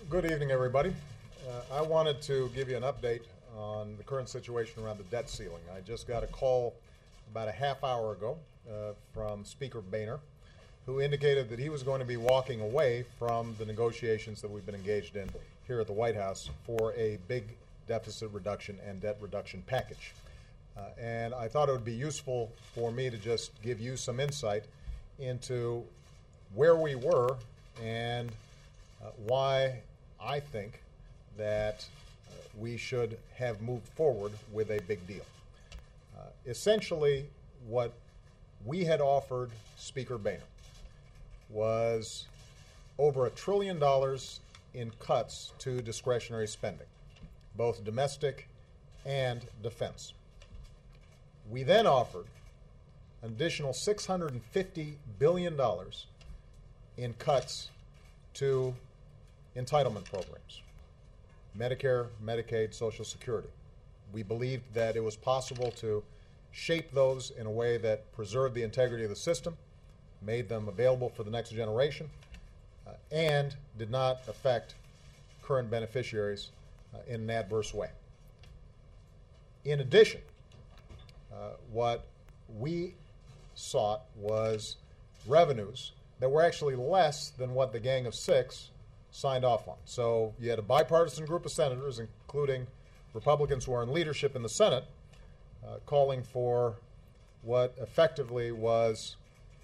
Good evening, everybody. I wanted to give you an update on the current situation around the debt ceiling. I just got a call about a half hour ago from Speaker Boehner, who indicated that he was going to be walking away from the negotiations that we've been engaged in here at the White House for a big deficit reduction and debt reduction package. And I thought it would be useful for me to just give you some insight into where we were and why I think that we should have moved forward with a big deal. Essentially, what we had offered Speaker Boehner was over $1 trillion in cuts to discretionary spending, both domestic and defense. We then offered an additional $650 billion in cuts to entitlement programs, Medicare, Medicaid, Social Security. We believed that it was possible to shape those in a way that preserved the integrity of the system, made them available for the next generation, and did not affect current beneficiaries in an adverse way. In addition, what we sought was revenues that were actually less than what the Gang of Six signed off on. So you had a bipartisan group of senators, including Republicans who are in leadership in the Senate, calling for what effectively was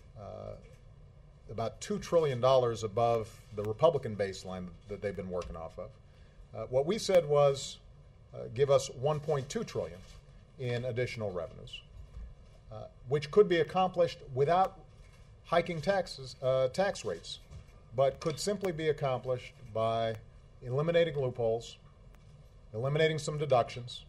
about $2 trillion above the Republican baseline that they've been working off of. What we said was give us $1.2 trillion in additional revenues, which could be accomplished without hiking tax rates, but could simply be accomplished by eliminating loopholes, eliminating some deductions,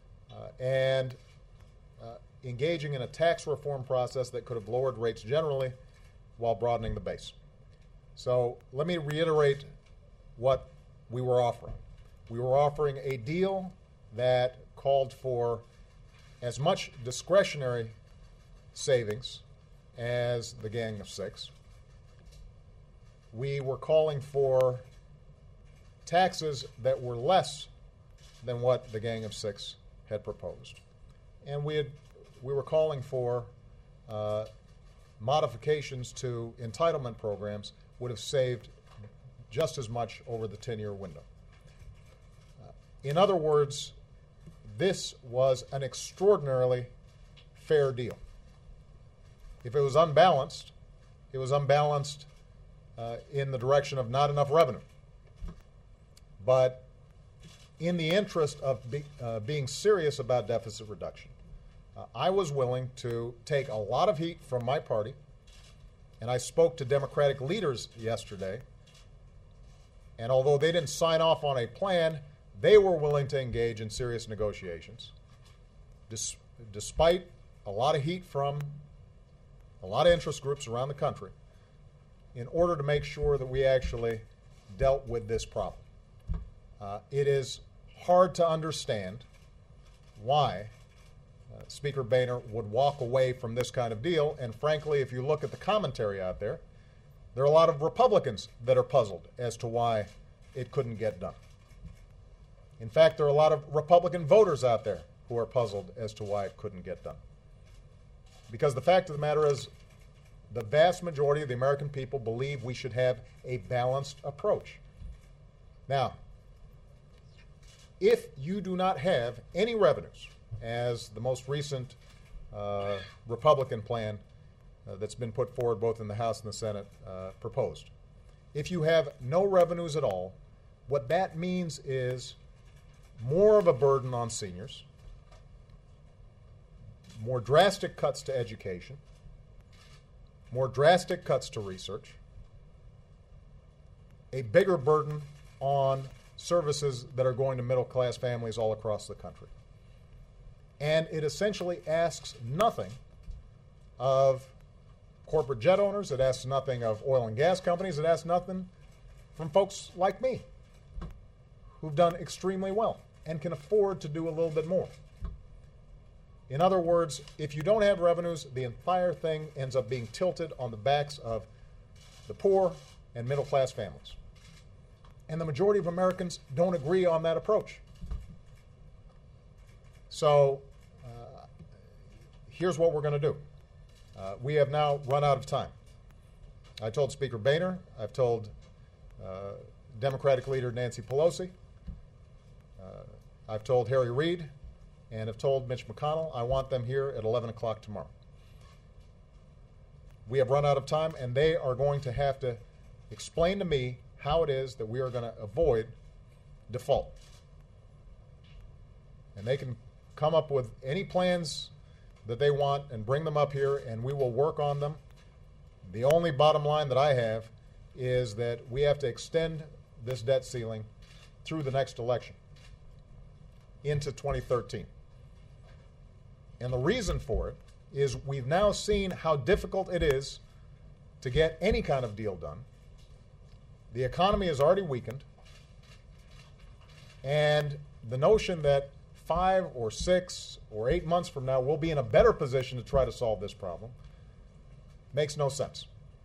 and engaging in a tax reform process that could have lowered rates generally while broadening the base. So let me reiterate what we were offering. We were offering a deal that called for as much discretionary savings as the Gang of Six. We were calling for taxes that were less than what the Gang of Six had proposed. And we were calling for modifications to entitlement programs would have saved just as much over the 10-year window. In other words, this was an extraordinarily fair deal. If it was unbalanced, it was unbalanced in the direction of not enough revenue. But in the interest of being serious about deficit reduction, I was willing to take a lot of heat from my party, and I spoke to Democratic leaders yesterday, and although they didn't sign off on a plan, they were willing to engage in serious negotiations, despite a lot of heat from a lot of interest groups around the country, in order to make sure that we actually dealt with this problem. It is hard to understand why Speaker Boehner would walk away from this kind of deal, and frankly, if you look at the commentary out there, there are a lot of Republicans that are puzzled as to why it couldn't get done. In fact, there are a lot of Republican voters out there who are puzzled as to why it couldn't get done. Because the fact of the matter is, the vast majority of the American people believe we should have a balanced approach. Now, if you do not have any revenues, as the most recent Republican plan that's been put forward both in the House and the Senate proposed, if you have no revenues at all, what that means is more of a burden on seniors, more drastic cuts to education, more drastic cuts to research, a bigger burden on services that are going to middle-class families all across the country. And it essentially asks nothing of corporate jet owners, it asks nothing of oil and gas companies, it asks nothing from folks like me who've done extremely well and can afford to do a little bit more. In other words, if you don't have revenues, the entire thing ends up being tilted on the backs of the poor and middle-class families. And the majority of Americans don't agree on that approach. So here's what we're going to do. We have now run out of time. I told Speaker Boehner, I've told Democratic leader Nancy Pelosi, I've told Harry Reid, and have told Mitch McConnell I want them here at 11 o'clock tomorrow. We have run out of time, and they are going to have to explain to me how it is that we are going to avoid default. And they can come up with any plans that they want and bring them up here, and we will work on them. The only bottom line that I have is that we have to extend this debt ceiling through the next election into 2013. And the reason for it is we've now seen how difficult it is to get any kind of deal done. The economy has already weakened, and the notion that 5 or 6 or 8 months from now we'll be in a better position to try to solve this problem makes no sense.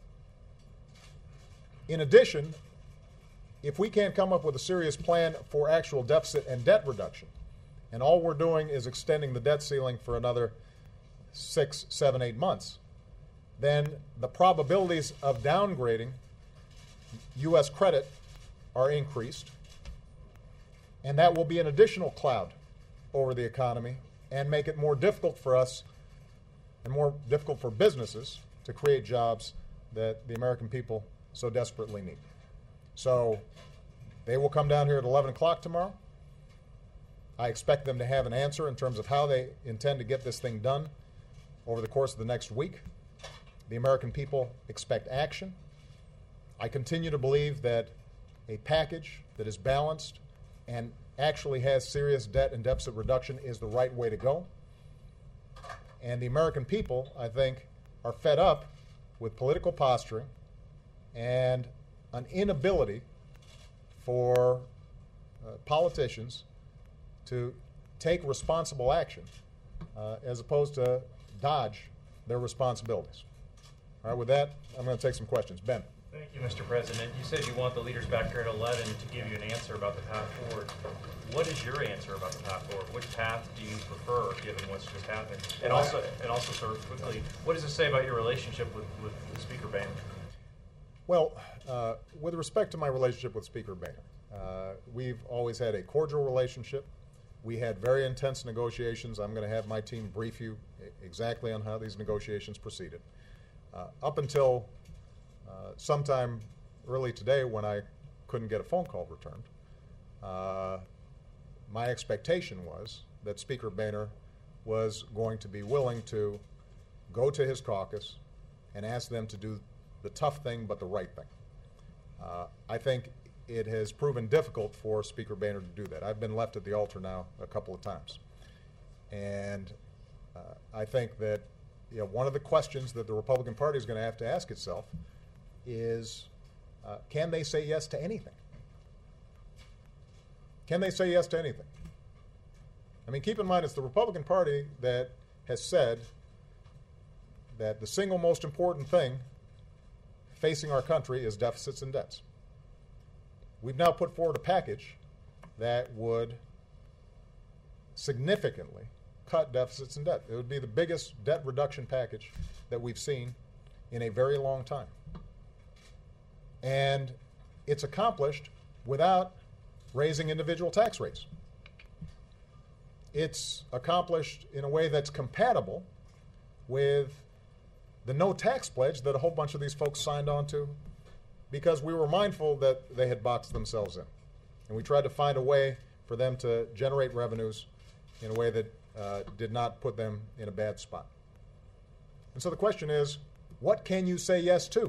In addition, if we can't come up with a serious plan for actual deficit and debt reduction, and all we're doing is extending the debt ceiling for another 6, 7, 8 months, then the probabilities of downgrading U.S. credit are increased, and that will be an additional cloud over the economy and make it more difficult for us and more difficult for businesses to create jobs that the American people so desperately need. So they will come down here at 11 o'clock tomorrow. I expect them to have an answer in terms of how they intend to get this thing done over the course of the next week. The American people expect action. I continue to believe that a package that is balanced and actually has serious debt and deficit reduction is the right way to go. And the American people, I think, are fed up with political posturing and an inability for politicians to take responsible action as opposed to dodge their responsibilities. All right, with that, I'm going to take some questions. Ben. Thank you, Mr. President. You said you want the leaders back here at 11 to give you an answer about the path forward. What is your answer about the path forward? Which path do you prefer, given what's just happened? And also, sort of quickly, what does it say about your relationship with Speaker Boehner? Well, with respect to my relationship with Speaker Boehner, we've always had a cordial relationship. We had very intense negotiations. I'm going to have my team brief you exactly on how these negotiations proceeded. Up until sometime early today, when I couldn't get a phone call returned, my expectation was that Speaker Boehner was going to be willing to go to his caucus and ask them to do the tough thing but the right thing. I think it has proven difficult for Speaker Boehner to do that. I've been left at the altar now a couple of times. And I think that one of the questions that the Republican Party is going to have to ask itself is, can they say yes to anything? Can they say yes to anything? I mean, keep in mind, it's the Republican Party that has said that the single most important thing facing our country is deficits and debts. We've now put forward a package that would significantly cut deficits and debt. It would be the biggest debt reduction package that we've seen in a very long time. And it's accomplished without raising individual tax rates. It's accomplished in a way that's compatible with the no tax pledge that a whole bunch of these folks signed on to, because we were mindful that they had boxed themselves in. And we tried to find a way for them to generate revenues in a way that did not put them in a bad spot. And so the question is, what can you say yes to?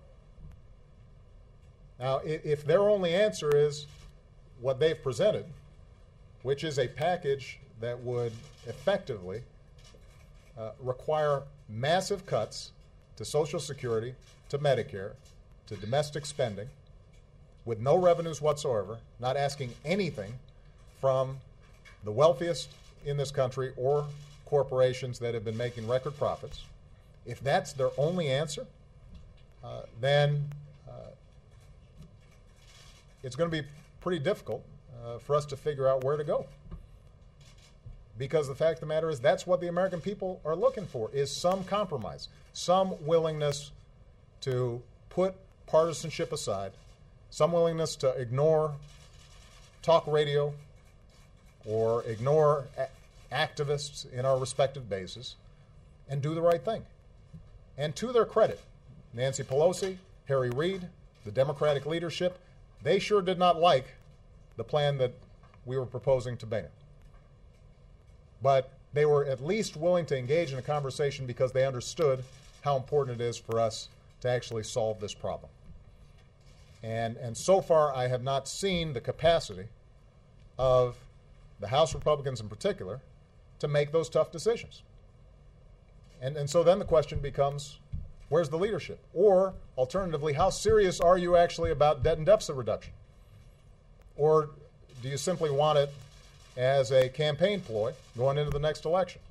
Now, if their only answer is what they've presented, which is a package that would effectively require massive cuts to Social Security, to Medicare, to domestic spending, with no revenues whatsoever, not asking anything from the wealthiest in this country or corporations that have been making record profits, if that's their only answer, then it's going to be pretty difficult for us to figure out where to go. Because the fact of the matter is that's what the American people are looking for, is some compromise, some willingness to put partisanship aside, some willingness to ignore talk radio or ignore activists in our respective bases and do the right thing. And to their credit, Nancy Pelosi, Harry Reid, the Democratic leadership, they sure did not like the plan that we were proposing to Boehner. But they were at least willing to engage in a conversation because they understood how important it is for us to actually solve this problem. And so far, I have not seen the capacity of the House Republicans in particular to make those tough decisions. And so then the question becomes, where's the leadership? Or, alternatively, how serious are you actually about debt and deficit reduction? Or do you simply want it as a campaign ploy going into the next election?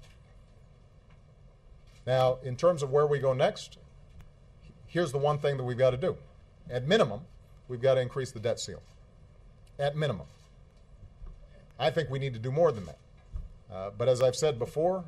Now, in terms of where we go next, here's the one thing that we've got to do. At minimum, we've got to increase the debt ceiling. At minimum. I think we need to do more than that. But as I've said before,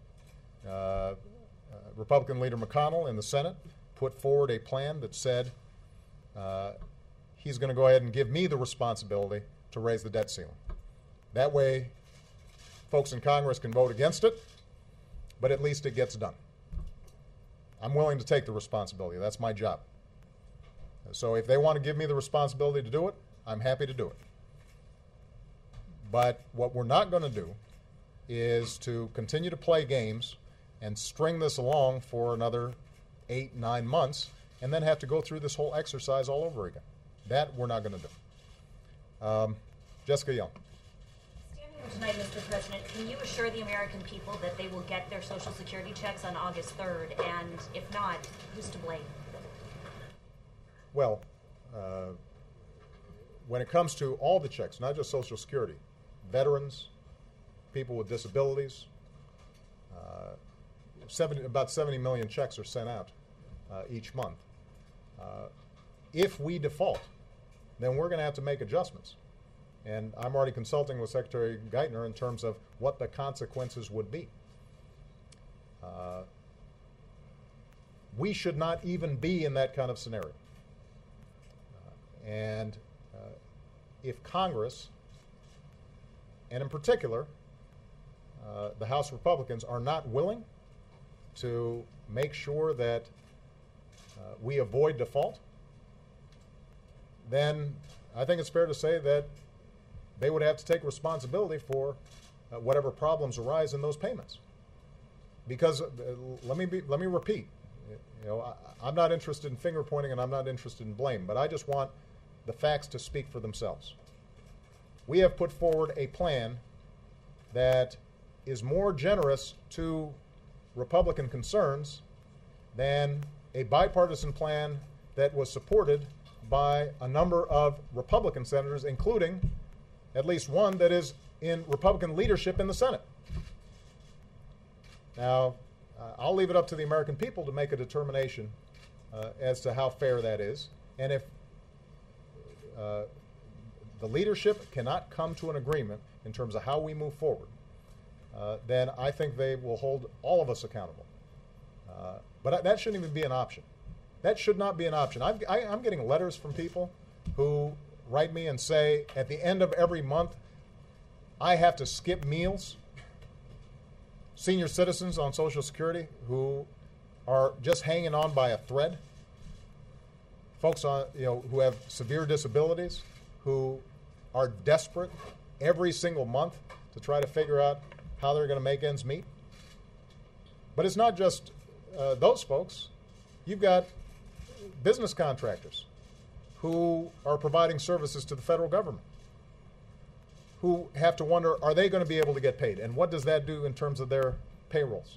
Republican leader McConnell in the Senate put forward a plan that said he's going to go ahead and give me the responsibility to raise the debt ceiling. That way, folks in Congress can vote against it, but at least it gets done. I'm willing to take the responsibility. That's my job. So if they want to give me the responsibility to do it, I'm happy to do it. But what we're not going to do is to continue to play games and string this along for another 8-9 months and then have to go through this whole exercise all over again. That we're not going to do. Jessica Young. Standing here tonight, Mr. President, can you assure the American people that they will get their Social Security checks on August 3rd? And if not, who's to blame? Well, when it comes to all the checks, not just Social Security, veterans, people with disabilities, about 70 million checks are sent out each month. If we default, then we're going to have to make adjustments. And I'm already consulting with Secretary Geithner in terms of what the consequences would be. We should not even be in that kind of scenario. And if Congress, and in particular, the House Republicans, are not willing to make sure that we avoid default, then I think it's fair to say that they would have to take responsibility for whatever problems arise in those payments. Because let me repeat, I'm not interested in finger pointing and I'm not interested in blame, but I just want the facts to speak for themselves. We have put forward a plan that is more generous to Republican concerns than a bipartisan plan that was supported by a number of Republican senators, including at least one that is in Republican leadership in the Senate. Now, I'll leave it up to the American people to make a determination as to how fair that is. And if the leadership cannot come to an agreement in terms of how we move forward, then I think they will hold all of us accountable. But that shouldn't even be an option. That should not be an option. I'm getting letters from people who write me and say, at the end of every month, I have to skip meals. Senior citizens on Social Security who are just hanging on by a thread. Folks on, who have severe disabilities, who are desperate every single month to try to figure out how they're going to make ends meet. But it's not just those folks. You've got business contractors who are providing services to the federal government, who have to wonder, are they going to be able to get paid? And what does that do in terms of their payrolls?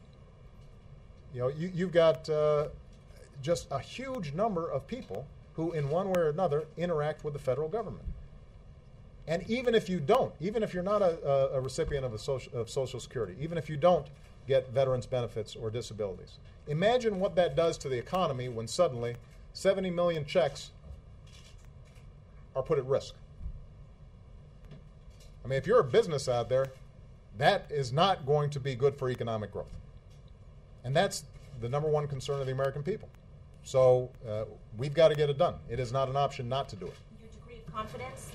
You've got just a huge number of people who, in one way or another, interact with the federal government. And even if you don't, even if you're not a recipient of Social Security, even if you don't get veterans benefits or disabilities, imagine what that does to the economy when suddenly 70 million checks are put at risk. I mean, if you're a business out there, that is not going to be good for economic growth. And that's the number one concern of the American people. So we've got to get it done. It is not an option not to do it. Your degree of confidence?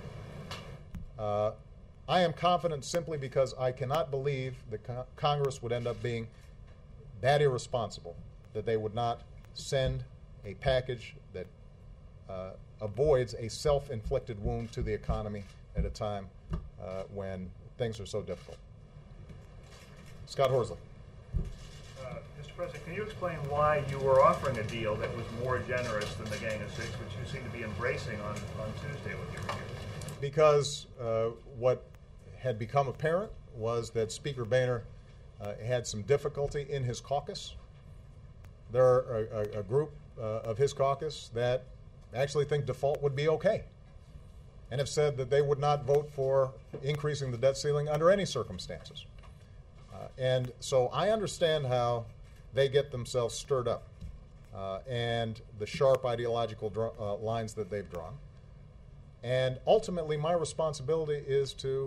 I am confident simply because I cannot believe that Congress would end up being that irresponsible that they would not send a package that avoids a self-inflicted wound to the economy at a time when things are so difficult. Scott Horsley. Mr. President, can you explain why you were offering a deal that was more generous than the Gang of Six, which you seem to be embracing on Tuesday with your review? Because what had become apparent was that Speaker Boehner had some difficulty in his caucus. There are a group of his caucus that actually think default would be okay and have said that they would not vote for increasing the debt ceiling under any circumstances. And so I understand how they get themselves stirred up and the sharp ideological lines that they've drawn. And ultimately, my responsibility is to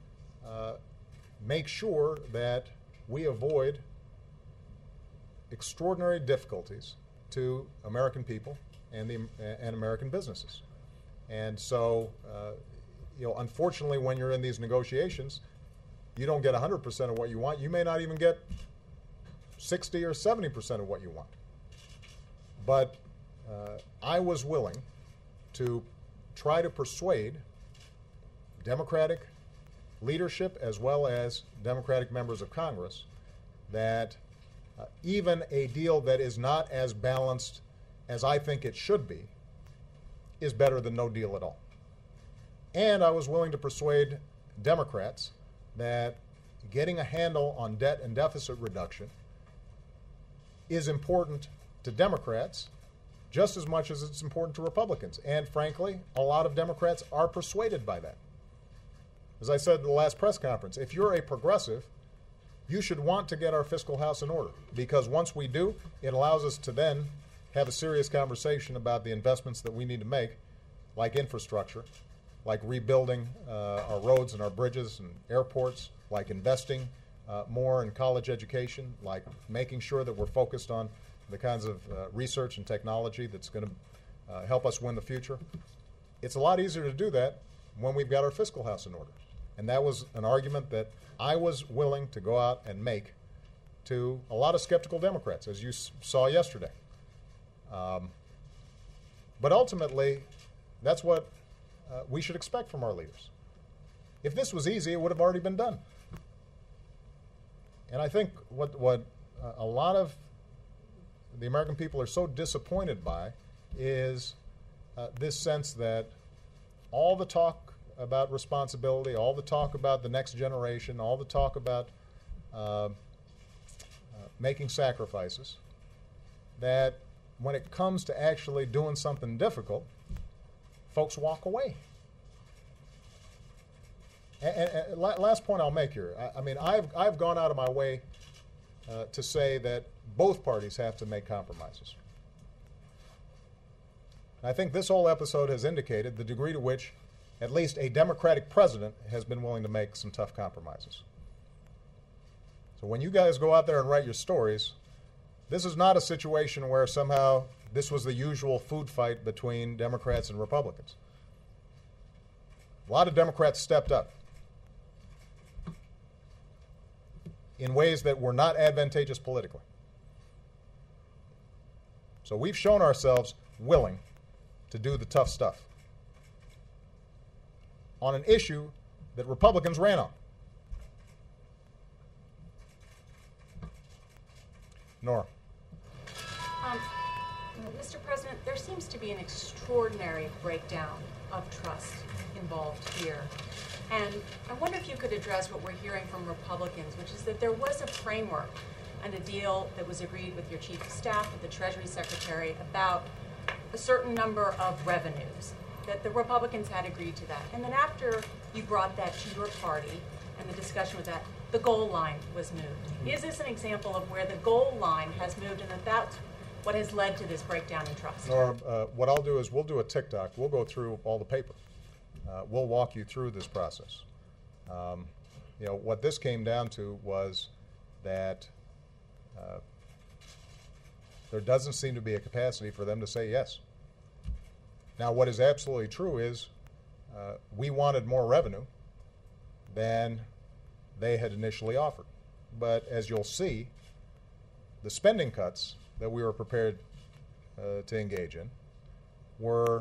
make sure that we avoid extraordinary difficulties to American people and American businesses. And so, unfortunately, when you're in these negotiations, you don't get 100% of what you want. You may not even get 60 or 70% of what you want. But I was willing to try to persuade Democratic leadership as well as Democratic members of Congress that even a deal that is not as balanced as I think it should be is better than no deal at all. And I was willing to persuade Democrats that getting a handle on debt and deficit reduction is important to Democrats just as much as it's important to Republicans. And frankly, a lot of Democrats are persuaded by that. As I said in the last press conference, if you're a progressive, you should want to get our fiscal house in order, because once we do, it allows us to then have a serious conversation about the investments that we need to make, like infrastructure, like rebuilding our roads and our bridges and airports, like investing more in college education, like making sure that we're focused on the kinds of research and technology that's going to help us win the future. It's a lot easier to do that when we've got our fiscal house in order. And that was an argument that I was willing to go out and make to a lot of skeptical Democrats, as you saw yesterday. But ultimately, that's what we should expect from our leaders. If this was easy, it would have already been done. And I think what a lot of the American people are so disappointed by is this sense that all the talk about responsibility, all the talk about the next generation, all the talk about making sacrifices, that when it comes to actually doing something difficult, folks walk away. And last point I'll make here, I mean, I've gone out of my way to say that both parties have to make compromises. And I think this whole episode has indicated the degree to which at least a Democratic president has been willing to make some tough compromises. So when you guys go out there and write your stories, this is not a situation where somehow this was the usual food fight between Democrats and Republicans. A lot of Democrats stepped up in ways that were not advantageous politically. So we've shown ourselves willing to do the tough stuff on an issue that Republicans ran on. Nora. Mr. President, there seems to be an extraordinary breakdown of trust involved here. And I wonder if you could address what we're hearing from Republicans, which is that there was a framework and a deal that was agreed with your chief of staff, with the Treasury Secretary, about a certain number of revenues, that the Republicans had agreed to that. And then after you brought that to your party and the discussion with that, the goal line was moved. Is this an example of where the goal line has moved and that that's What has led to this breakdown in trust? Norm, what I'll do is we'll do a TikTok. We'll go through all the paper. We'll walk you through this process. What this came down to was that there doesn't seem to be a capacity for them to say yes. Now, what is absolutely true is we wanted more revenue than they had initially offered. But as you'll see, the spending cuts that we were prepared to engage in were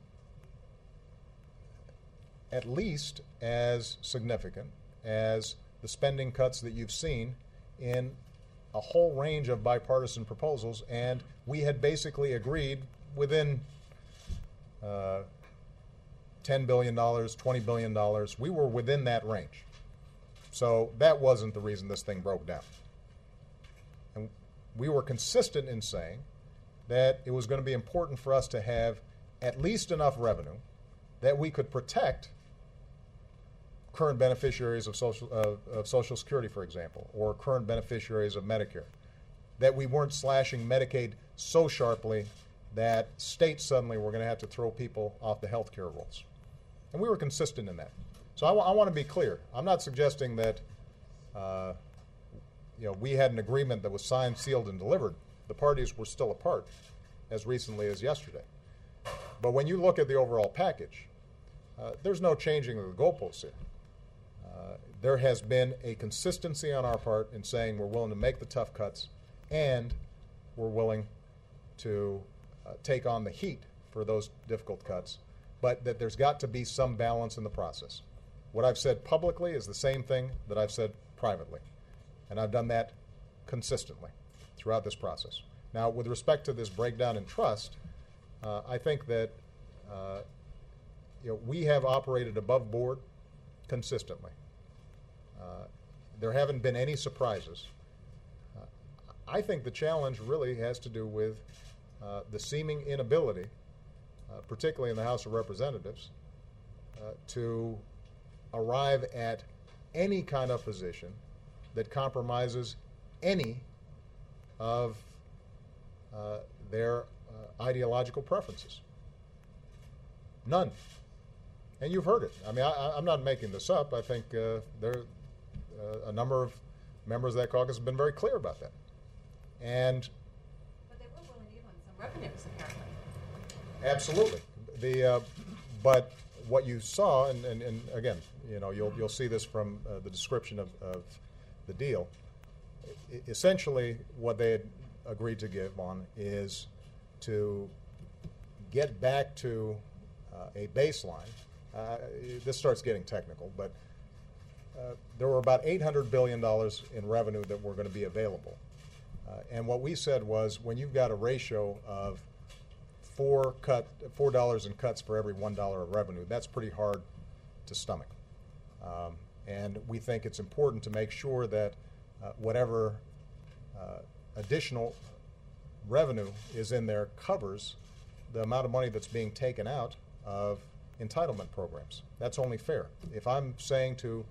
at least as significant as the spending cuts that you've seen in a whole range of bipartisan proposals, and we had basically agreed within $10 billion, $20 billion. We were within that range. So that wasn't the reason this thing broke down. And we were consistent in saying that it was going to be important for us to have at least enough revenue that we could protect current beneficiaries of Social Security, for example, or current beneficiaries of Medicare, that we weren't slashing Medicaid so sharply that states suddenly were going to have to throw people off the health care rolls. And we were consistent in that. So I want to be clear. I'm not suggesting that we had an agreement that was signed, sealed, and delivered. The parties were still apart as recently as yesterday. But when you look at the overall package, there's no changing of the goalposts here. There has been a consistency on our part in saying we're willing to make the tough cuts and we're willing to take on the heat for those difficult cuts, but that there's got to be some balance in the process. What I've said publicly is the same thing that I've said privately, and I've done that consistently throughout this process. Now, with respect to this breakdown in trust, I think that we have operated above board consistently. There haven't been any surprises. I think the challenge really has to do with the seeming inability, particularly in the House of Representatives, to arrive at any kind of position that compromises any of their ideological preferences. None. And you've heard it. I mean, I'm not making this up. I think a number of members of that caucus have been very clear about that. And But they were willing to give on some revenues, apparently. absolutely. But what you saw, and again, you'll see this from the description of the deal. Essentially, what they had agreed to give on is to get back to a baseline. This starts getting technical, but there were about $800 billion in revenue that were going to be available. And what we said was, when you've got a ratio of $4 in cuts for every $1 of revenue, that's pretty hard to stomach. And we think it's important to make sure that whatever additional revenue is in there covers the amount of money that's being taken out of entitlement programs. That's only fair. If I'm saying to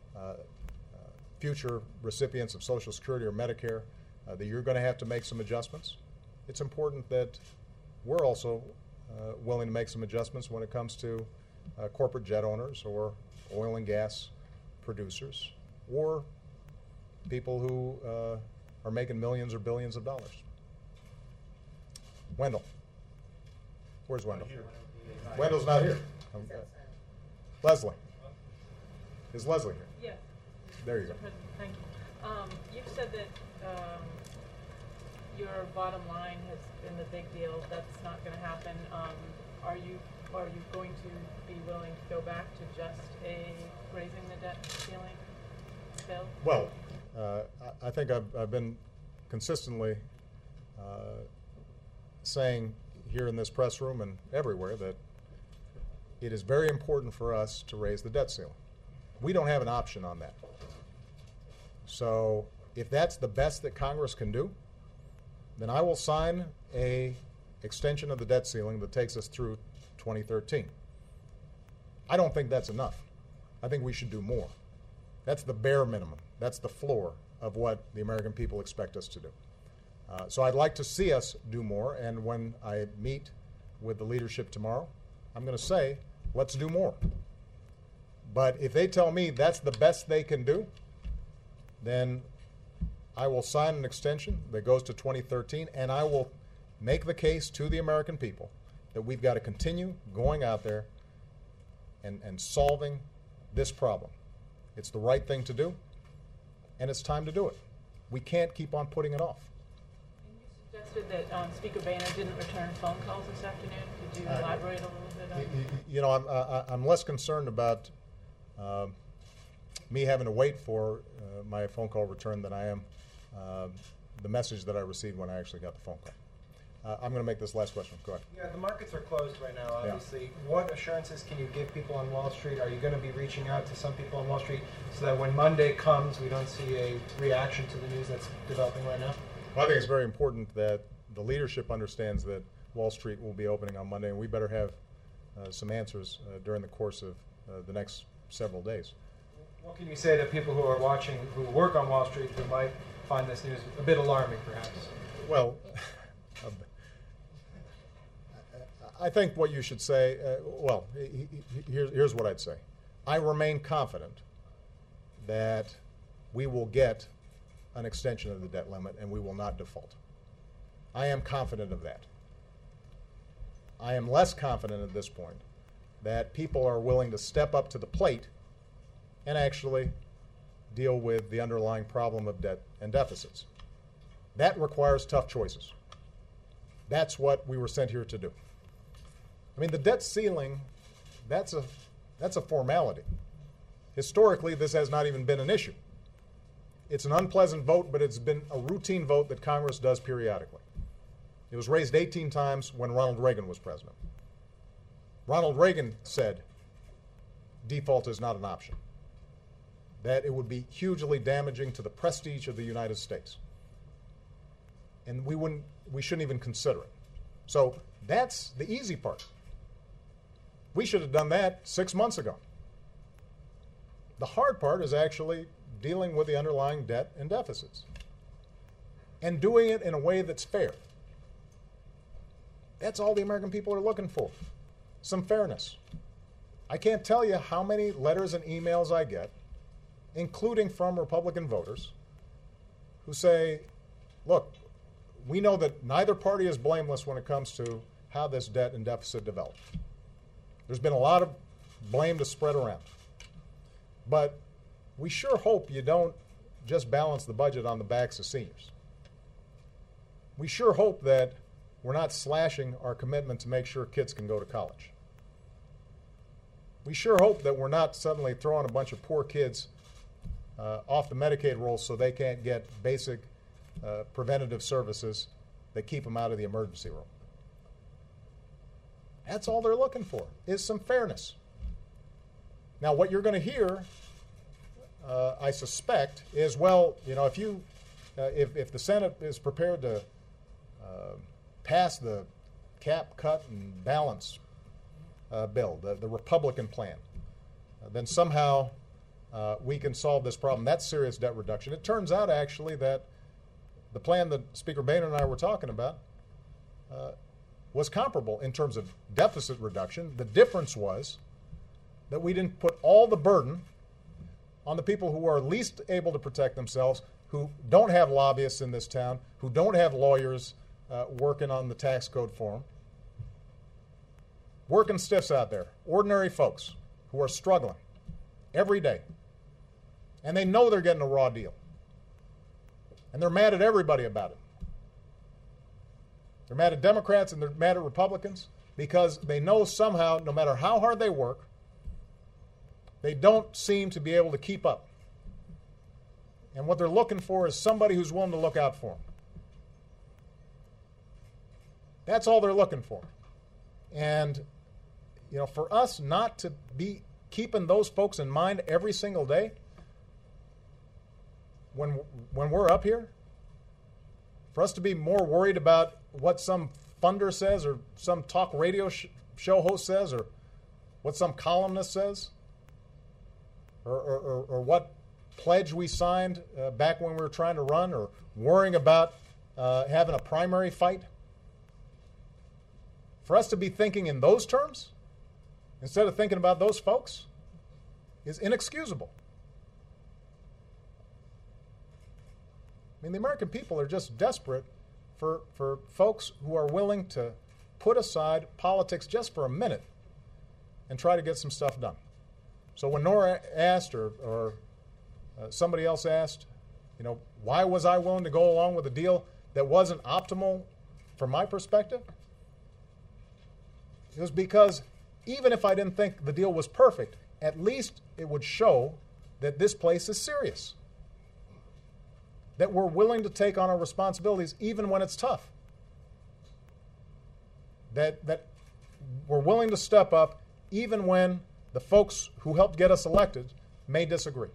future recipients of Social Security or Medicare that you're going to have to make some adjustments, it's important that we're also willing to make some adjustments when it comes to corporate jet owners or oil and gas producers or people who are making millions or billions of dollars. Wendell. Where's Wendell? Wendell's not here. Leslie. Is Leslie here? Yes. There you go. Mr. President, thank you. You've said that your bottom line has been the big deal. That's not going to happen. Are you going to be willing to go back to just raising the debt ceiling bill? Well, I think I've been consistently saying here in this press room and everywhere that it is very important for us to raise the debt ceiling. We don't have an option on that. So if that's the best that Congress can do, then I will sign a extension of the debt ceiling that takes us through 2013. I don't think that's enough. I think we should do more. That's the bare minimum. That's the floor of what the American people expect us to do. So I'd like to see us do more, and when I meet with the leadership tomorrow, I'm going to say, let's do more. But if they tell me that's the best they can do, then I will sign an extension that goes to 2013, and I will make the case to the American people that we've got to continue going out there and solving this problem. It's the right thing to do, and it's time to do it. We can't keep on putting it off. You suggested that Speaker Boehner didn't return phone calls this afternoon. Could you elaborate a little bit on that? You know, I'm less concerned about me having to wait for my phone call return than I am the message that I received when I actually got the phone call. I'm going to make this last question. Go ahead. Yeah, the markets are closed right now, obviously. Yeah. What assurances can you give people on Wall Street? Are you going to be reaching out to some people on Wall Street so that when Monday comes, we don't see a reaction to the news that's developing right now? Well, I think it's very important that the leadership understands that Wall Street will be opening on Monday, and we better have some answers during the course of the next several days. What can you say to people who are watching, who work on Wall Street, who might find this news a bit alarming, perhaps? Well, I think what you should say, here's what I'd say. I remain confident that we will get an extension of the debt limit and we will not default. I am confident of that. I am less confident at this point that people are willing to step up to the plate and actually deal with the underlying problem of debt and deficits. That requires tough choices. That's what we were sent here to do. I mean, the debt ceiling, that's a formality. Historically, this has not even been an issue. It's an unpleasant vote, but it's been a routine vote that Congress does periodically. It was raised 18 times when Ronald Reagan was president. Ronald Reagan said default is not an option, that it would be hugely damaging to the prestige of the United States. And we shouldn't even consider it. So that's the easy part. We should have done that 6 months ago. The hard part is actually dealing with the underlying debt and deficits and doing it in a way that's fair. That's all the American people are looking for, some fairness. I can't tell you how many letters and emails I get, including from Republican voters, who say, look, we know that neither party is blameless when it comes to how this debt and deficit developed. There's been a lot of blame to spread around. But we sure hope you don't just balance the budget on the backs of seniors. We sure hope that we're not slashing our commitment to make sure kids can go to college. We sure hope that we're not suddenly throwing a bunch of poor kids off the Medicaid rolls so they can't get basic preventative services that keep them out of the emergency room. That's all they're looking for, is some fairness. Now, what you're going to hear, I suspect, is, well, you know, if the Senate is prepared to pass the cap, cut, and balance bill, the Republican plan, then somehow we can solve this problem. That's serious debt reduction. It turns out, actually, that the plan that Speaker Boehner and I were talking about was comparable in terms of deficit reduction. The difference was that we didn't put all the burden on the people who are least able to protect themselves, who don't have lobbyists in this town, who don't have lawyers working on the tax code for them. Working stiffs out there, ordinary folks who are struggling every day. And they know they're getting a raw deal. And they're mad at everybody about it. They're mad at Democrats and they're mad at Republicans because they know somehow, no matter how hard they work, they don't seem to be able to keep up. And what they're looking for is somebody who's willing to look out for them. That's all they're looking for. And, you know, for us not to be keeping those folks in mind every single day when we're up here, for us to be more worried about what some funder says or some talk radio show host says or what some columnist says or what pledge we signed back when we were trying to run, or worrying about having a primary fight, for us to be thinking in those terms instead of thinking about those folks is inexcusable. I mean, the American people are just desperate for folks who are willing to put aside politics just for a minute and try to get some stuff done. So when Nora asked, or somebody else asked, why was I willing to go along with a deal that wasn't optimal from my perspective? It was because even if I didn't think the deal was perfect, at least it would show that this place is serious, that we're willing to take on our responsibilities even when it's tough, that we're willing to step up even when the folks who helped get us elected may disagree.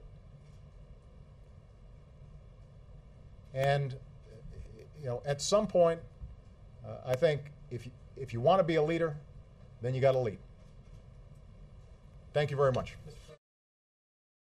And at some point, I think if you want to be a leader, then you got to lead. Thank you very much. Mr.